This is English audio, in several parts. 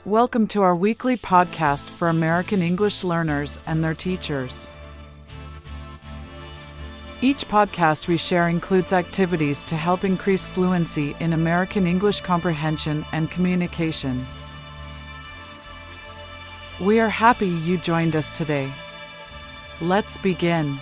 Welcome to our weekly podcast for American English learners and their teachers. Each podcast we share includes activities to help increase fluency in American English comprehension and communication. We are happy you joined us today. Let's begin.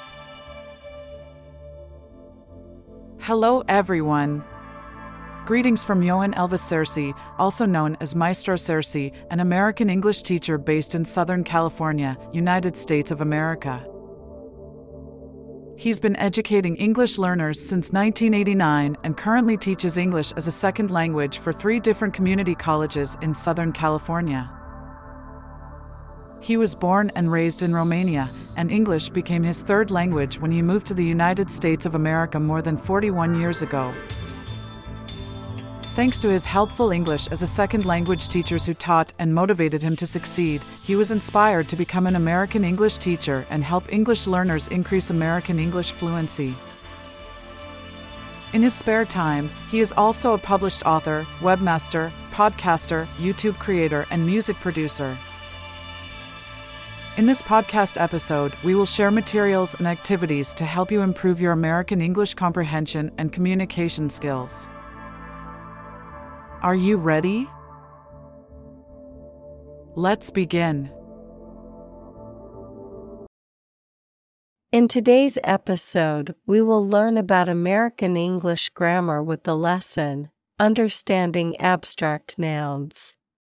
Hello, everyone. Greetings from Johan Elvis Cersei, also known as Maestro Cersei, an American English teacher based in Southern California, United States of America. He's been educating English learners since 1989 and currently teaches English as a second language for 3 different community colleges in Southern California. He was born and raised in Romania, and English became his third language when he moved to the United States of America more than 41 years ago. Thanks to his helpful English as a second language teachers who taught and motivated him to succeed, he was inspired to become an American English teacher and help English learners increase American English fluency. In his spare time, he is also a published author, webmaster, podcaster, YouTube creator, and music producer. In this podcast episode, we will share materials and activities to help you improve your American English comprehension and communication skills. Are you ready? Let's begin. In today's episode, we will learn about American English grammar with the lesson, Understanding Abstract Nouns.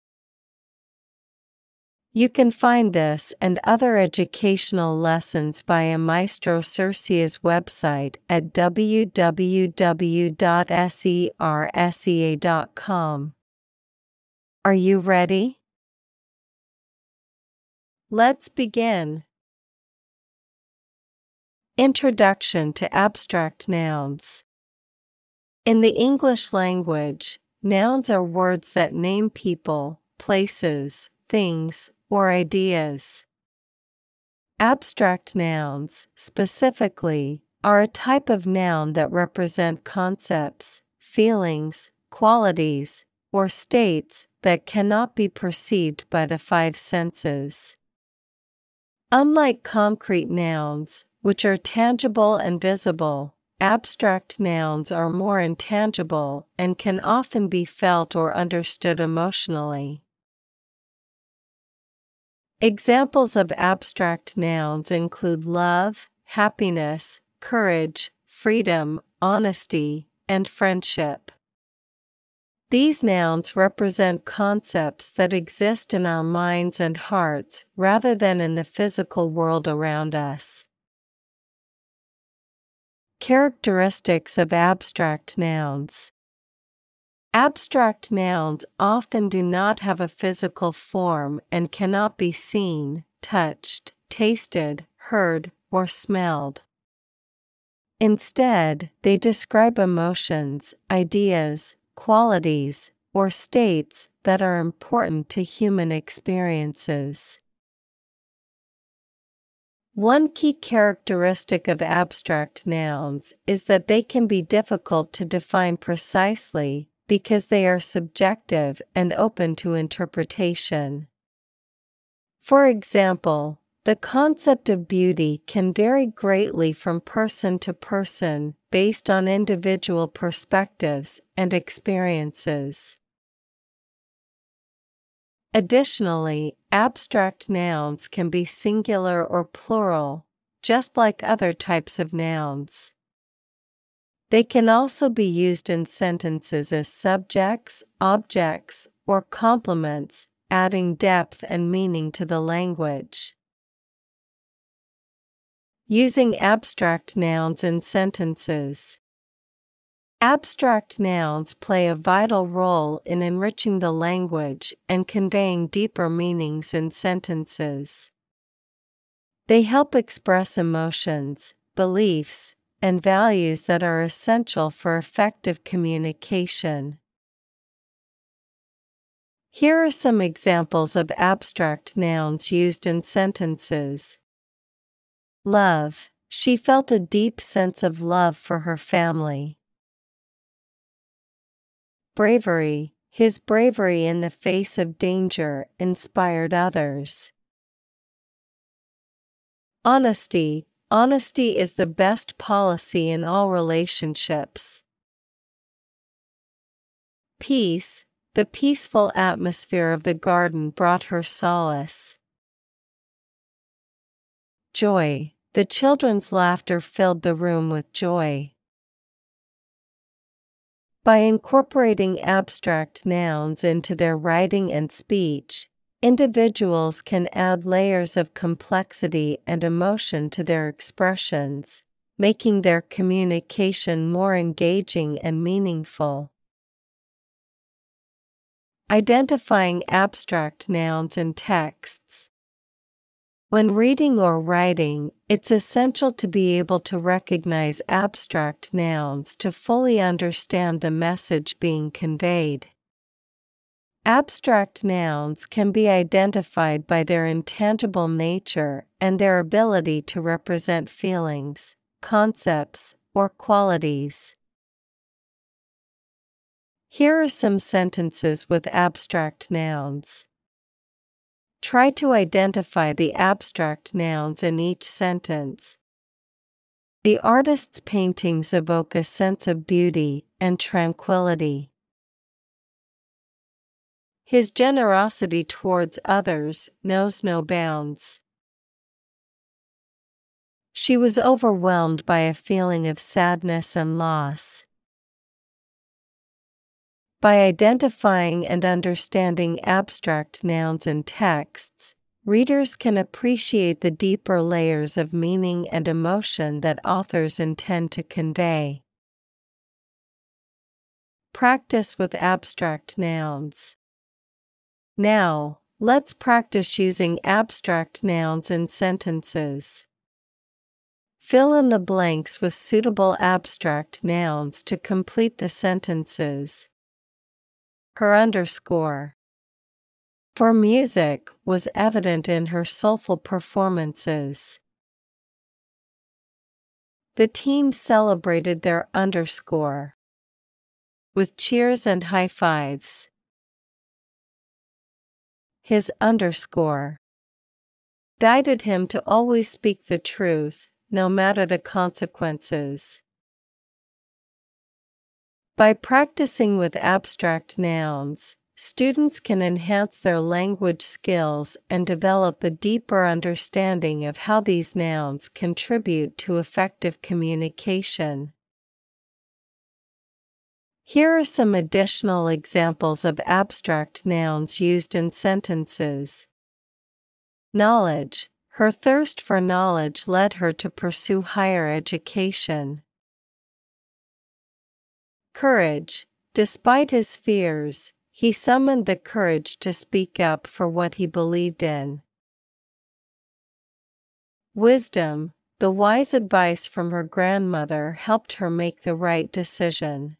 You can find this and other educational lessons via Maestro Cersei's website at www.sersa.com. Are you ready? Let's begin. Introduction to Abstract Nouns. In the English language, nouns are words that name people, places, things, or ideas. Abstract nouns, specifically, are a type of noun that represent concepts, feelings, qualities, or states that cannot be perceived by the 5 senses. Unlike concrete nouns, which are tangible and visible, abstract nouns are more intangible and can often be felt or understood emotionally. Examples of abstract nouns include love, happiness, courage, freedom, honesty, and friendship. These nouns represent concepts that exist in our minds and hearts rather than in the physical world around us. Characteristics of abstract nouns. Abstract nouns often do not have a physical form and cannot be seen, touched, tasted, heard, or smelled. Instead, they describe emotions, ideas, qualities, or states that are important to human experiences. One key characteristic of abstract nouns is that they can be difficult to define precisely because they are subjective and open to interpretation. For example, the concept of beauty can vary greatly from person to person based on individual perspectives and experiences. Additionally, abstract nouns can be singular or plural, just like other types of nouns. They can also be used in sentences as subjects, objects, or complements, adding depth and meaning to the language. Using abstract nouns in sentences. Abstract nouns play a vital role in enriching the language and conveying deeper meanings in sentences. They help express emotions, beliefs, and values that are essential for effective communication. Here are some examples of abstract nouns used in sentences. Love. She felt a deep sense of love for her family. Bravery. His bravery in the face of danger inspired others. Honesty. Honesty is the best policy in all relationships. Peace. The peaceful atmosphere of the garden brought her solace. Joy. The children's laughter filled the room with joy. By incorporating abstract nouns into their writing and speech, individuals can add layers of complexity and emotion to their expressions, making their communication more engaging and meaningful. Identifying abstract nouns in texts. When reading or writing, it's essential to be able to recognize abstract nouns to fully understand the message being conveyed. Abstract nouns can be identified by their intangible nature and their ability to represent feelings, concepts, or qualities. Here are some sentences with abstract nouns. Try to identify the abstract nouns in each sentence. The artist's paintings evoke a sense of beauty and tranquility. His generosity towards others knows no bounds. She was overwhelmed by a feeling of sadness and loss. By identifying and understanding abstract nouns in texts, readers can appreciate the deeper layers of meaning and emotion that authors intend to convey. Practice with abstract nouns. Now, let's practice using abstract nouns in sentences. Fill in the blanks with suitable abstract nouns to complete the sentences. Her underscore for music was evident in her soulful performances. The team celebrated their underscore with cheers and high fives. His underscore guided him to always speak the truth, no matter the consequences. By practicing with abstract nouns, students can enhance their language skills and develop a deeper understanding of how these nouns contribute to effective communication. Here are some additional examples of abstract nouns used in sentences. Knowledge. Her thirst for knowledge led her to pursue higher education. Courage. Despite his fears, he summoned the courage to speak up for what he believed in. Wisdom. The wise advice from her grandmother helped her make the right decision.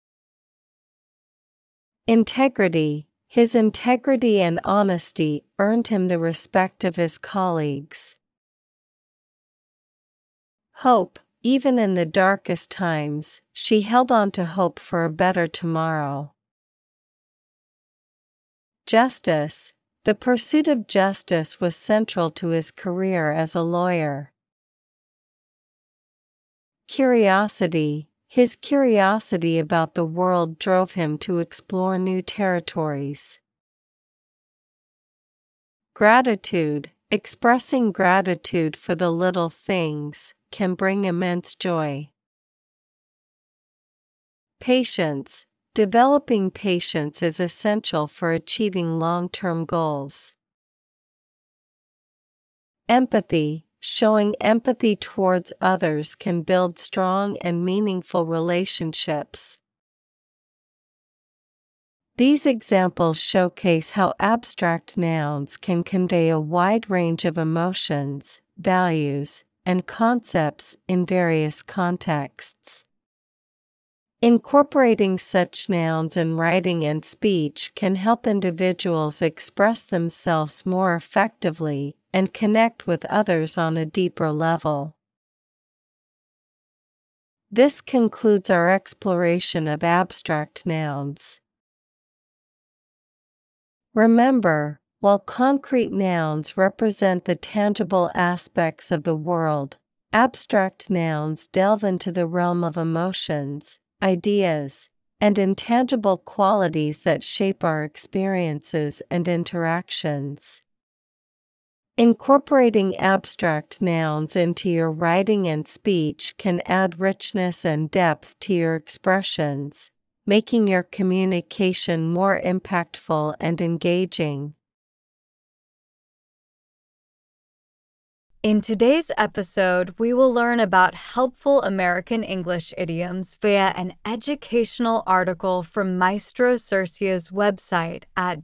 Integrity. His integrity and honesty earned him the respect of his colleagues. Hope. Even in the darkest times, she held on to hope for a better tomorrow. Justice. The pursuit of justice was central to his career as a lawyer. Curiosity. His curiosity about the world drove him to explore new territories. Gratitude. Expressing gratitude for the little things can bring immense joy. Patience. Developing patience is essential for achieving long-term goals. Empathy. Showing empathy towards others can build strong and meaningful relationships. These examples showcase how abstract nouns can convey a wide range of emotions, values, and concepts in various contexts. Incorporating such nouns in writing and speech can help individuals express themselves more effectively and connect with others on a deeper level. This concludes our exploration of abstract nouns. Remember, while concrete nouns represent the tangible aspects of the world, abstract nouns delve into the realm of emotions, ideas, and intangible qualities that shape our experiences and interactions. Incorporating abstract nouns into your writing and speech can add richness and depth to your expressions, making your communication more impactful and engaging. In today's episode, we will learn about helpful American English idioms via an educational article from Maestro Cercia's website at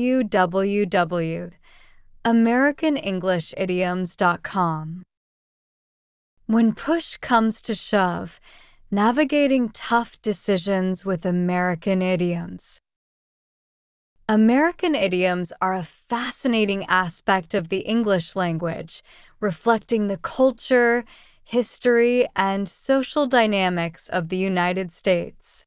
www.americanenglishidioms.com. When push comes to shove, navigating tough decisions with American idioms. American idioms are a fascinating aspect of the English language, reflecting the culture, history, and social dynamics of the United States.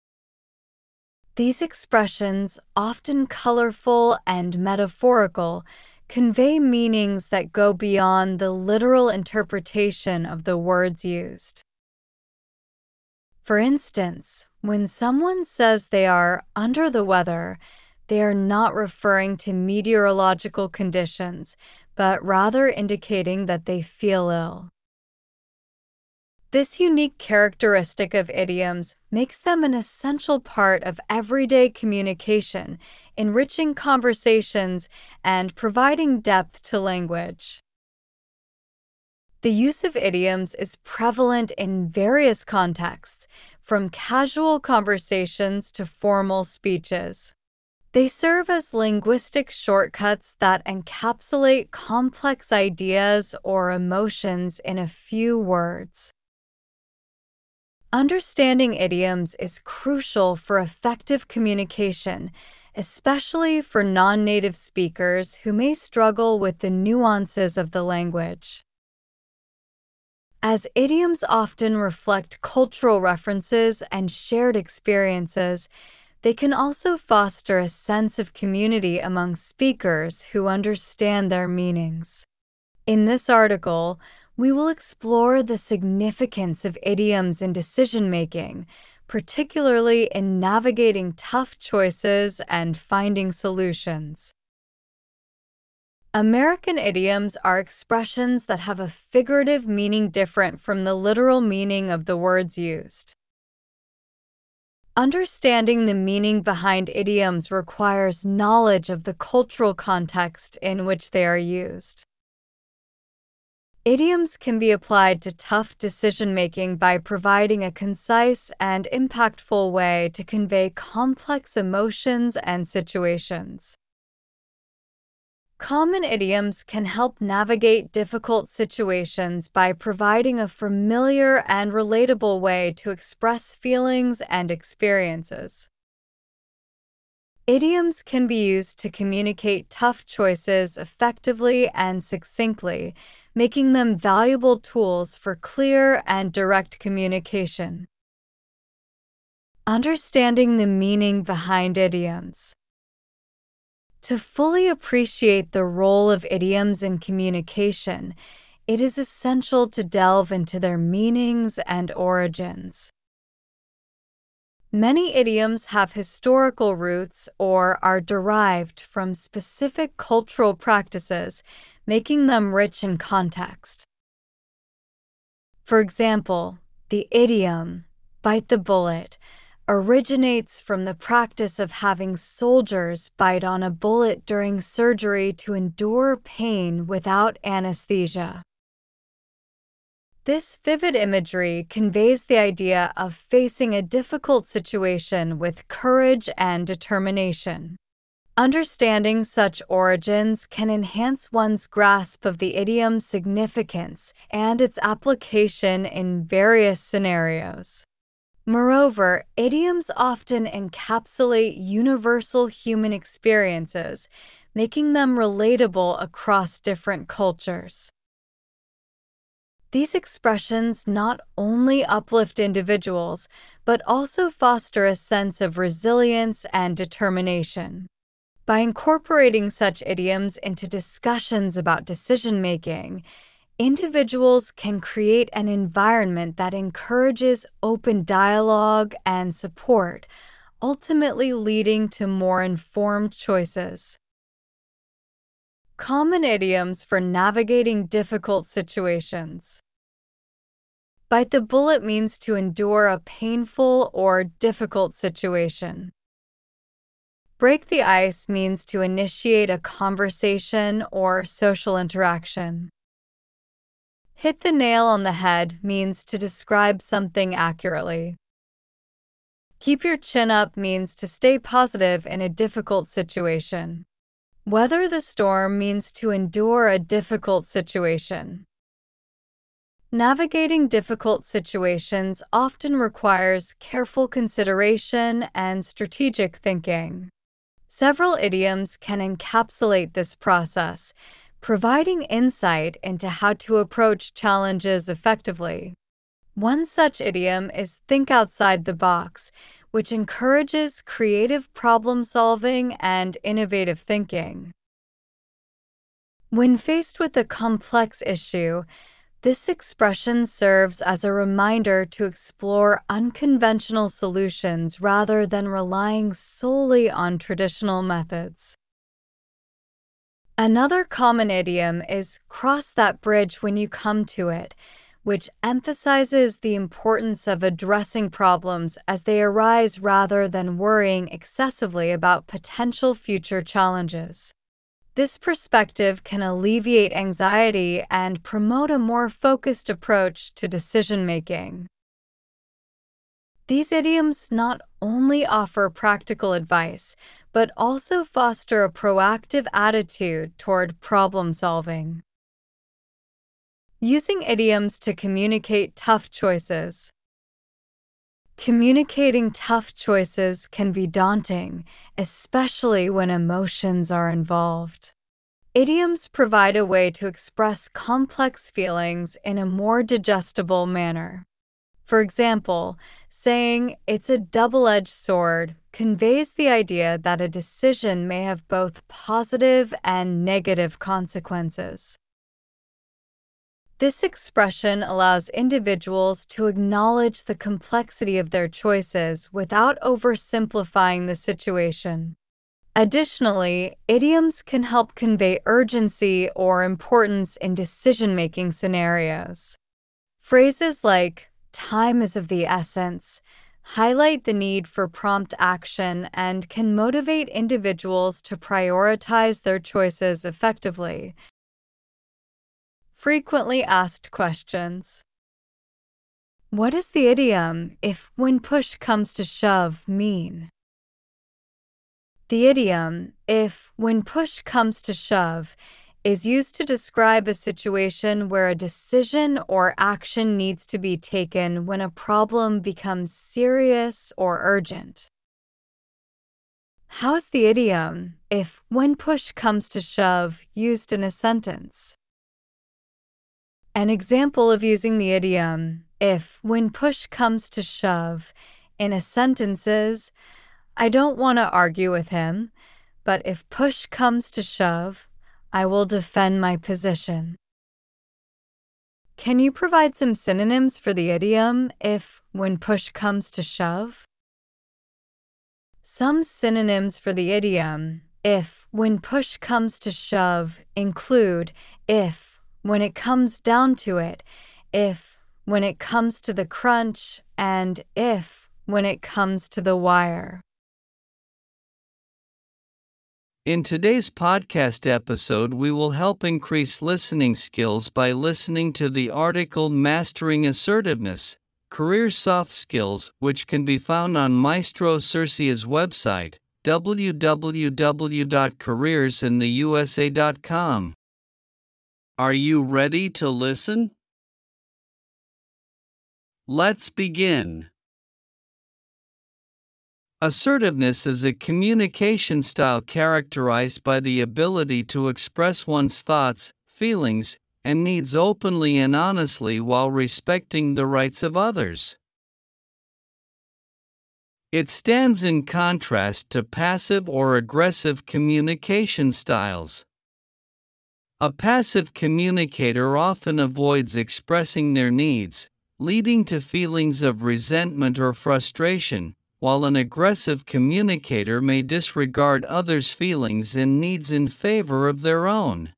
These expressions, often colorful and metaphorical, convey meanings that go beyond the literal interpretation of the words used. For instance, when someone says they are under the weather, they are not referring to meteorological conditions, but rather indicating that they feel ill. This unique characteristic of idioms makes them an essential part of everyday communication, enriching conversations and providing depth to language. The use of idioms is prevalent in various contexts, from casual conversations to formal speeches. They serve as linguistic shortcuts that encapsulate complex ideas or emotions in a few words. Understanding idioms is crucial for effective communication, especially for non-native speakers who may struggle with the nuances of the language. As idioms often reflect cultural references and shared experiences, they can also foster a sense of community among speakers who understand their meanings. In this article, we will explore the significance of idioms in decision-making, particularly in navigating tough choices and finding solutions. American idioms are expressions that have a figurative meaning different from the literal meaning of the words used. Understanding the meaning behind idioms requires knowledge of the cultural context in which they are used. Idioms can be applied to tough decision-making by providing a concise and impactful way to convey complex emotions and situations. Common idioms can help navigate difficult situations by providing a familiar and relatable way to express feelings and experiences. Idioms can be used to communicate tough choices effectively and succinctly, making them valuable tools for clear and direct communication. Understanding the meaning behind idioms. To fully appreciate the role of idioms in communication, it is essential to delve into their meanings and origins. Many idioms have historical roots or are derived from specific cultural practices, making them rich in context. For example, the idiom, "bite the bullet," originates from the practice of having soldiers bite on a bullet during surgery to endure pain without anesthesia. This vivid imagery conveys the idea of facing a difficult situation with courage and determination. Understanding such origins can enhance one's grasp of the idiom's significance and its application in various scenarios. Moreover, idioms often encapsulate universal human experiences, making them relatable across different cultures. These expressions not only uplift individuals, but also foster a sense of resilience and determination. By incorporating such idioms into discussions about decision-making, individuals can create an environment that encourages open dialogue and support, ultimately leading to more informed choices. Common idioms for navigating difficult situations. Bite the bullet means to endure a painful or difficult situation. Break the ice means to initiate a conversation or social interaction. Hit the nail on the head means to describe something accurately. Keep your chin up means to stay positive in a difficult situation. Weather the storm means to endure a difficult situation. Navigating difficult situations often requires careful consideration and strategic thinking. Several idioms can encapsulate this process, providing insight into how to approach challenges effectively. One such idiom is think outside the box, which encourages creative problem-solving and innovative thinking. When faced with a complex issue, this expression serves as a reminder to explore unconventional solutions rather than relying solely on traditional methods. Another common idiom is cross that bridge when you come to it, which emphasizes the importance of addressing problems as they arise rather than worrying excessively about potential future challenges. This perspective can alleviate anxiety and promote a more focused approach to decision-making. These idioms not only offer practical advice, but also foster a proactive attitude toward problem-solving. Using idioms to communicate tough choices. Communicating tough choices can be daunting, especially when emotions are involved. Idioms provide a way to express complex feelings in a more digestible manner. For example, saying "it's a double-edged sword" conveys the idea that a decision may have both positive and negative consequences. This expression allows individuals to acknowledge the complexity of their choices without oversimplifying the situation. Additionally, idioms can help convey urgency or importance in decision-making scenarios. Phrases like "time is of the essence" highlight the need for prompt action and can motivate individuals to prioritize their choices effectively. Frequently asked questions. What does the idiom "if when push comes to shove" mean? The idiom "if when push comes to shove" is used to describe a situation where a decision or action needs to be taken when a problem becomes serious or urgent. How is the idiom "if when push comes to shove" used in a sentence? An example of using the idiom "if when push comes to shove" in a sentence is, "I don't want to argue with him, but if push comes to shove, I will defend my position." Can you provide some synonyms for the idiom "if when push comes to shove"? Some synonyms for the idiom "if when push comes to shove" include "if when it comes down to it," "if when it comes to the crunch," and "if when it comes to the wire." In today's podcast episode, we will help increase listening skills by listening to the article Mastering Assertiveness, Career Soft Skills, which can be found on Maestro Cercia's website, www.careersintheusa.com. Are you ready to listen? Let's begin. Assertiveness is a communication style characterized by the ability to express one's thoughts, feelings, and needs openly and honestly while respecting the rights of others. It stands in contrast to passive or aggressive communication styles. A passive communicator often avoids expressing their needs, leading to feelings of resentment or frustration, while an aggressive communicator may disregard others' feelings and needs in favor of their own.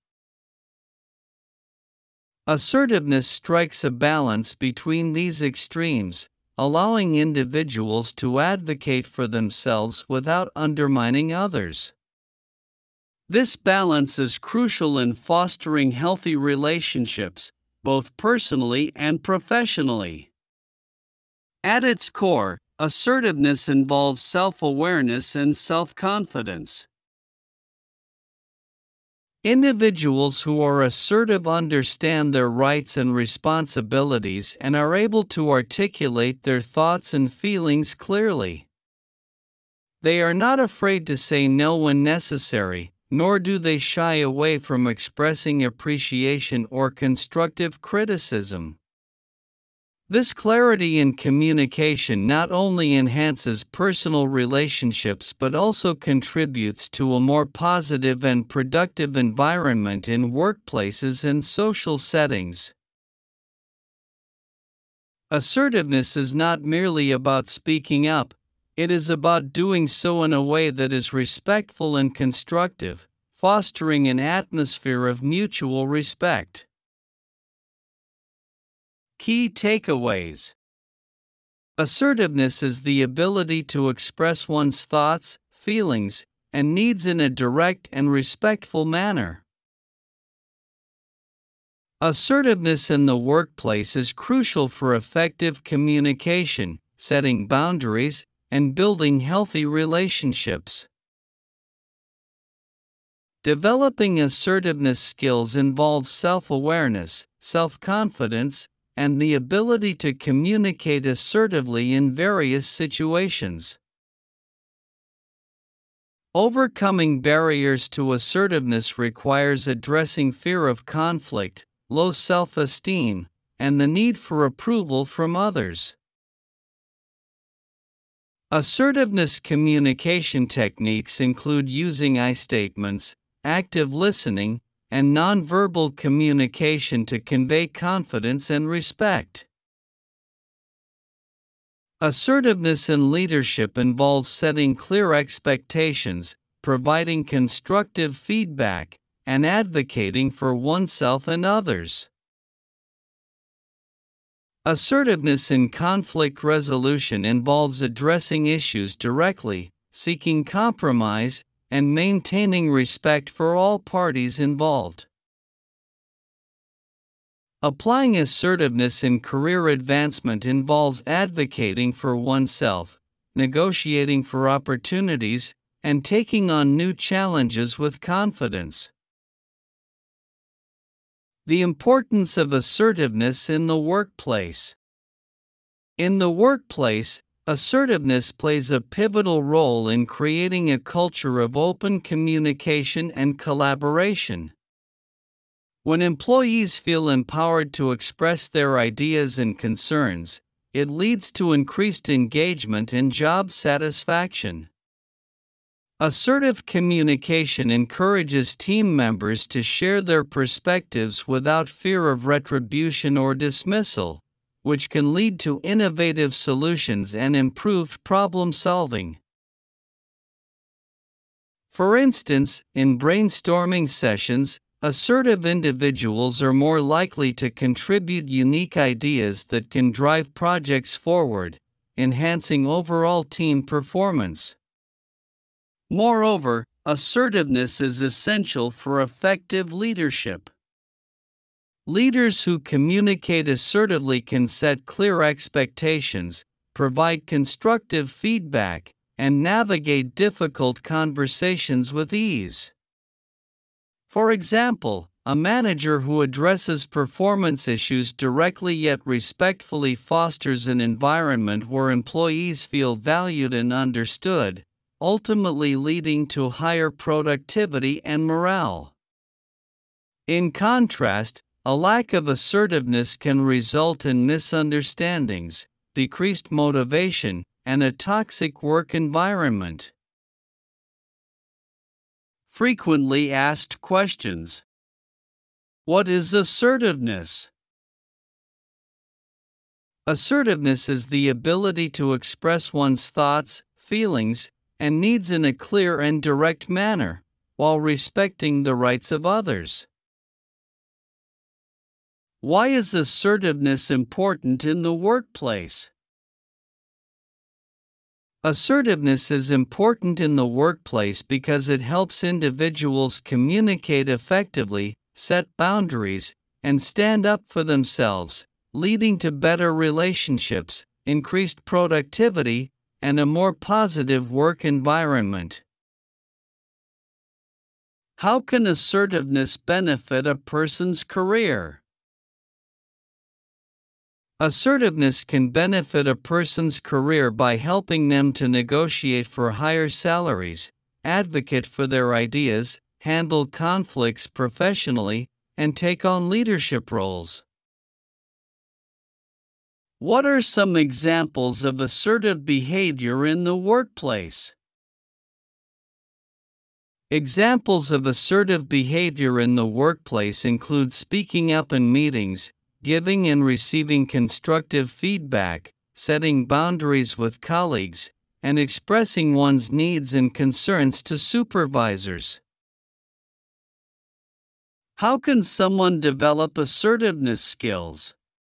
Assertiveness strikes a balance between these extremes, allowing individuals to advocate for themselves without undermining others. This balance is crucial in fostering healthy relationships, both personally and professionally. At its core, assertiveness involves self-awareness and self-confidence. Individuals who are assertive understand their rights and responsibilities and are able to articulate their thoughts and feelings clearly. They are not afraid to say no when necessary, nor do they shy away from expressing appreciation or constructive criticism. This clarity in communication not only enhances personal relationships but also contributes to a more positive and productive environment in workplaces and social settings. Assertiveness is not merely about speaking up, it is about doing so in a way that is respectful and constructive, fostering an atmosphere of mutual respect. Key takeaways. Assertiveness is the ability to express one's thoughts, feelings, and needs in a direct and respectful manner. Assertiveness in the workplace is crucial for effective communication, setting boundaries, and building healthy relationships. Developing assertiveness skills involves self-awareness, self-confidence, and the ability to communicate assertively in various situations. Overcoming barriers to assertiveness requires addressing fear of conflict, low self-esteem, and the need for approval from others. Assertiveness communication techniques include using I statements, active listening, and nonverbal communication to convey confidence and respect. Assertiveness in leadership involves setting clear expectations, providing constructive feedback, and advocating for oneself and others. Assertiveness in conflict resolution involves addressing issues directly, seeking compromise, and maintaining respect for all parties involved. Applying assertiveness in career advancement involves advocating for oneself, negotiating for opportunities, and taking on new challenges with confidence. The importance of assertiveness in the workplace. In the workplace, assertiveness plays a pivotal role in creating a culture of open communication and collaboration. When employees feel empowered to express their ideas and concerns, it leads to increased engagement and job satisfaction. Assertive communication encourages team members to share their perspectives without fear of retribution or dismissal, which can lead to innovative solutions and improved problem solving. For instance, in brainstorming sessions, assertive individuals are more likely to contribute unique ideas that can drive projects forward, enhancing overall team performance. Moreover, assertiveness is essential for effective leadership. Leaders who communicate assertively can set clear expectations, provide constructive feedback, and navigate difficult conversations with ease. For example, a manager who addresses performance issues directly yet respectfully fosters an environment where employees feel valued and understood, ultimately leading to higher productivity and morale. In contrast, a lack of assertiveness can result in misunderstandings, decreased motivation, and a toxic work environment. Frequently asked questions. What is assertiveness? Assertiveness is the ability to express one's thoughts, feelings, and needs in a clear and direct manner, while respecting the rights of others. Why is assertiveness important in the workplace? Assertiveness is important in the workplace because it helps individuals communicate effectively, set boundaries, and stand up for themselves, leading to better relationships, increased productivity, and a more positive work environment. How can assertiveness benefit a person's career? Assertiveness can benefit a person's career by helping them to negotiate for higher salaries, advocate for their ideas, handle conflicts professionally, and take on leadership roles. What are some examples of assertive behavior in the workplace? Examples of assertive behavior in the workplace include speaking up in meetings, giving and receiving constructive feedback, setting boundaries with colleagues, and expressing one's needs and concerns to supervisors. How can someone develop assertiveness skills?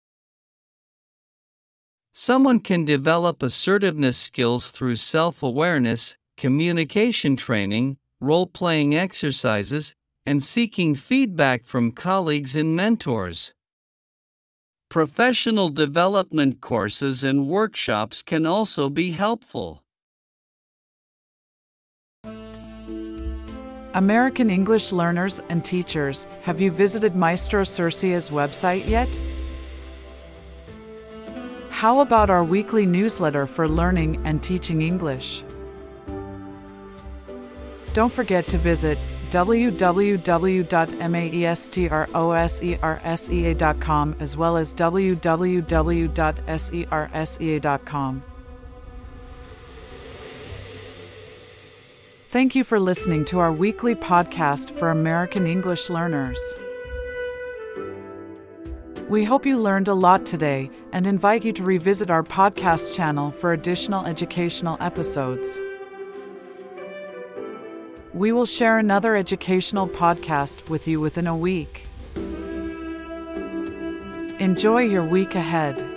Someone can develop assertiveness skills through self-awareness, communication training, role-playing exercises, and seeking feedback from colleagues and mentors. Professional development courses and workshops can also be helpful. American English learners and teachers, have you visited Maestro Cercia's website yet? How about our weekly newsletter for learning and teaching English? Don't forget to visit www.maestrosersea.com as well as www.sersea.com. Thank you for listening to our weekly podcast for American English learners. We hope you learned a lot today and invite you to revisit our podcast channel for additional educational episodes. We will share another educational podcast with you within a week. Enjoy your week ahead.